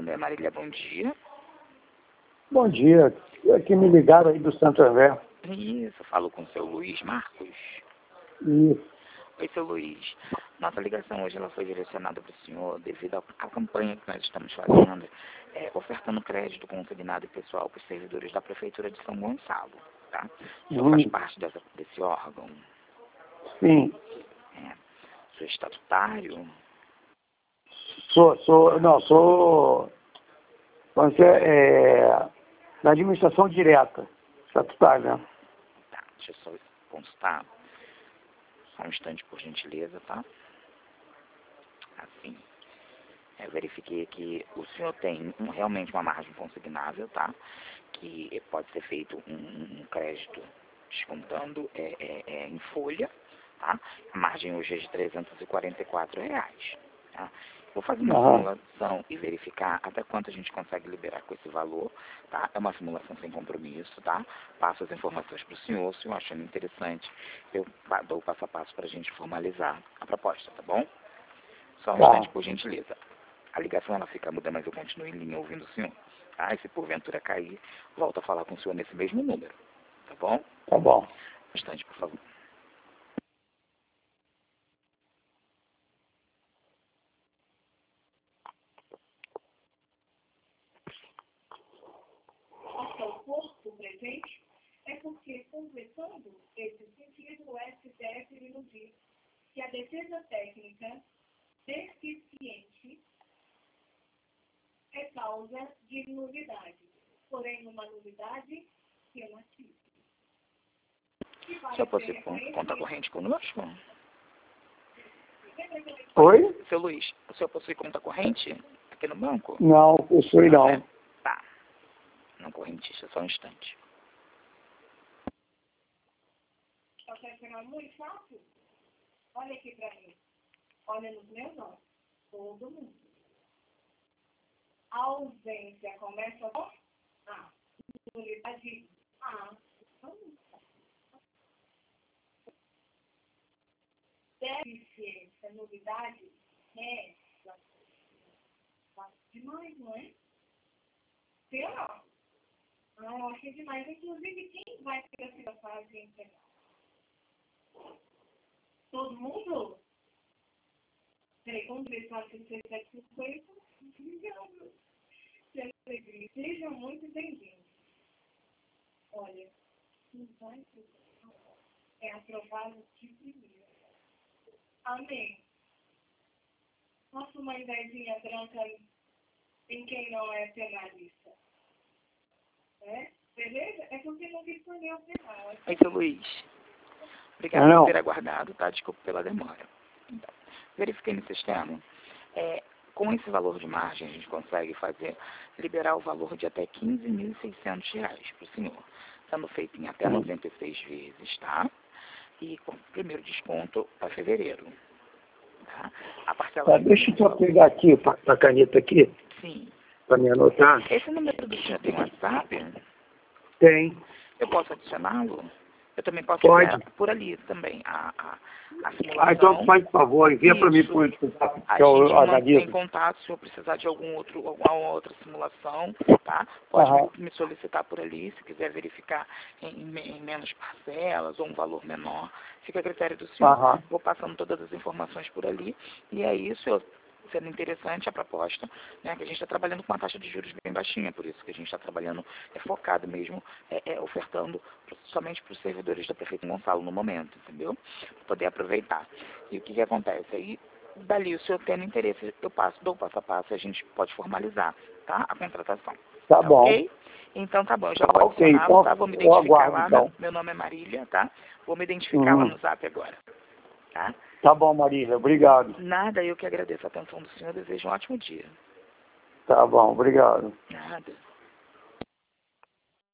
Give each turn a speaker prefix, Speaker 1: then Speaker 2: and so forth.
Speaker 1: é Marília, bom dia.
Speaker 2: Bom dia. Aqui me ligaram aí do Santo André.
Speaker 1: Isso, falo com o seu Luiz Marcos.
Speaker 2: Isso.
Speaker 1: Oi, seu Luiz. Nossa ligação hoje ela foi direcionada para o senhor devido à campanha que nós estamos fazendo, ofertando crédito consignado e pessoal para os servidores da Prefeitura de São Gonçalo. Tá? O senhor faz parte desse órgão?
Speaker 2: Sim.
Speaker 1: O senhor é estatutário?
Speaker 2: Sou na administração direta, estatutária, né?
Speaker 1: Tá, deixa eu só constar. Só um instante, por gentileza, tá? Assim. Eu verifiquei que o senhor tem realmente uma margem consignável, tá? Que pode ser feito um crédito descontando em folha, tá? A margem hoje é de R$344, tá? Vou fazer uma simulação e verificar até quanto a gente consegue liberar com esse valor, tá? É uma simulação sem compromisso, tá? Passo as informações para o senhor achando interessante, eu dou o passo a passo para a gente formalizar a proposta, tá bom? Só um instante, por gentileza. A ligação ela fica muda, mas eu continuo em linha ouvindo o senhor. Tá? E se porventura cair, volto a falar com o senhor nesse mesmo número. Tá bom?
Speaker 2: Tá bom.
Speaker 1: Um instante, por favor.
Speaker 3: O corpo presente é porque, completando esse sentido, o STF nos diz que a defesa técnica deficiente é causa de nulidade, porém uma nulidade relativa.
Speaker 1: O senhor possui conta corrente conosco?
Speaker 2: Oi?
Speaker 1: Seu Luiz, o senhor possui conta corrente aqui no banco?
Speaker 2: Não, possui não.
Speaker 1: Tá. Não correntista, só um instante.
Speaker 3: Você chegar muito fácil? Olha aqui pra mim. Olha nos meus olhos. Todo mundo. A ausência começa com A. Nulidade A. Deficiência, nulidade é demais, não é? Eu não. Eu achei demais. Inclusive, quem vai ter essa fase integral? Todo mundo? Peraí, como eles fazem 750? Que alegria. Sejam muito bem-vindos. Olha, é aprovado de primeira. Amém. Faça uma ideiazinha branca em quem não é penalista. Beleza? É porque não respondeu o penal.
Speaker 1: Oi, seu Luiz. Obrigado por ter aguardado, tá? Desculpa pela demora. Então, verifiquei no sistema. Com esse valor de margem, a gente consegue liberar o valor de até R$15.600 para o senhor, sendo feito em até 96 vezes, tá? E com o primeiro desconto para fevereiro. Tá? A parcela...
Speaker 2: Deixa eu só pegar aqui a caneta aqui.
Speaker 1: Sim.
Speaker 2: Para me anotar.
Speaker 1: Esse número do senhor tem WhatsApp?
Speaker 2: Tem.
Speaker 1: Eu posso adicioná-lo? Eu também posso
Speaker 2: enviar
Speaker 1: por ali também a simulação.
Speaker 2: Então faz favor, envia para mim por WhatsApp.
Speaker 1: A gente mantém em contato se eu precisar de alguma outra simulação, tá? Pode me solicitar por ali, se quiser verificar em menos parcelas ou um valor menor. Fica a critério do senhor. Vou passando todas as informações por ali. E é isso, sendo interessante a proposta, né, que a gente está trabalhando com uma taxa de juros bem baixinha, por isso que a gente está trabalhando focado mesmo, ofertando somente para os servidores da Prefeitura Gonçalo no momento, entendeu? Para poder aproveitar. E o que acontece? Aí, dali, o senhor tendo interesse, eu dou o passo a passo e a gente pode formalizar, tá? A contratação.
Speaker 2: Tá bom.
Speaker 1: Ok? Então tá bom, eu já vou adicioná-lo, tá? Vou me identificar lá, meu nome é Marília, tá? Vou me identificar lá no Zap agora, tá?
Speaker 2: Tá bom, Marília, obrigado.
Speaker 1: Nada, eu que agradeço a atenção do senhor, desejo um ótimo dia.
Speaker 2: Tá bom, obrigado.
Speaker 1: Nada.